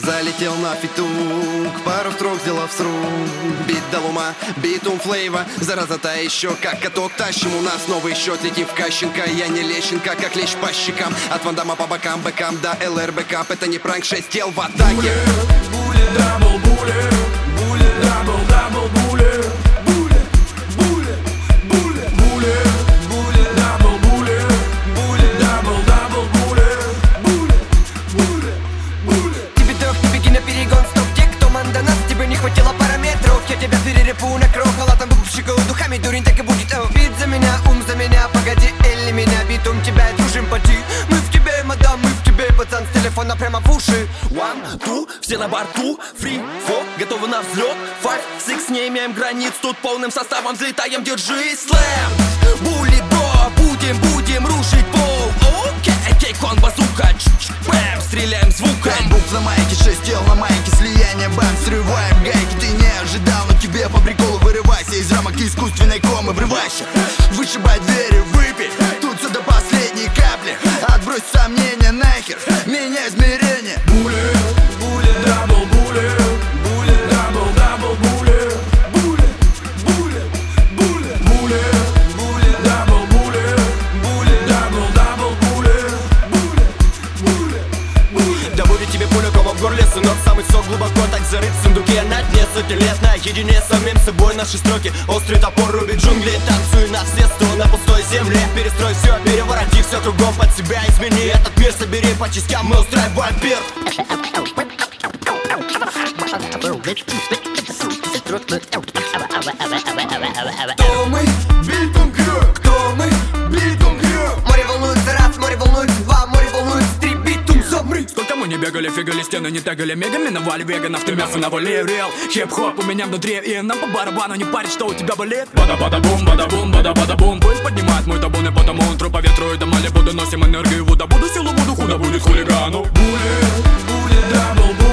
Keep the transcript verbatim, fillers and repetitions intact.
Залетел на фитук, пару строк сделав с рук. Бит до лума, битум флейва, зараза та еще как каток. Тащим, у нас новый счет, летим в Кащенко. Я не Лещенко, как лещ по щекам. От Вандама по бокам, бэкам до эл эр бэкап. Это не пранк, шесть тел в атаке. Буллет, дабл буллет, буллет, дабл, дабл буллет, буллет, буллет, буллет, буллет, буллет, дабл буллет, буллет, дабл, дабл буллет, буллет, буллет, буллет. Тебе трех, не беги на перегон, стоп, те, кто манда нас, тебе не хватило параметров. Я тебя перерепу на крох, халатом бубщикал духами, дурень так и будет. О, бит за меня, ум за меня, погоди, Элли меня, битум тебя, дружим поди. Мы в тебе, мадам, мы в тебе, пацан, с телефона прямо в уши. One, two, все на борту, free, four, готовы на взлет. Five, six, не имеем границ, тут полным составом взлетаем, держи слэм. Буллет, бро, будем, будем рушить пол. Окей, кейкон, базука, бэм, стреляем звуком. Пять букв на майке, шесть тел на майке, слияние, бам, срываем гайки. Ты не ожидал, но тебе по приколу вырывайся из рамок искусственной комы, врывайся. Вышибай двери, выпей, тут все до последней капли. Отбрось сомнения нахер, меняй измерение. Буллет, буллет, дабл буллет, буллет, дабл, дабл буллет, буллет, буллет, буллет, буллет, буллет, дабл буллет, буллет, дабл, дабл буллет, буллет, буллет, буллет. Да будет тебе пуля кома в горле, сынок. Самый сок глубоко так зарыт в сундуке. На дне сотни лет наедине с самим собой. Наши строки, острый топор рубит джунгли. Танцуй на все сто на пустой земле. Перестрой все, перевороти все кругом под себя. Измени этот мир, собери по частям, мы устраиваем пир. Кто мы? Битум крю, Кто мы? битум крю. Море волнуется раз, море волнуется два, море волнуется три, битум, замри. Сколько мы не бегали, фигали, стены не тегали, мега миновали веганов, ты мясо на воле, реал. Хип-хоп у меня внутри, и нам по барабану не парить, что у тебя болит. Бада-бада-бум, бада-бум, бада-бада-бум. Пусть поднимает мой табун, и потому он тру по ветру и до мали буду. Носим энергию, вода буду, силу буду, худо будет хулигану. Буллет, буллет, дабл,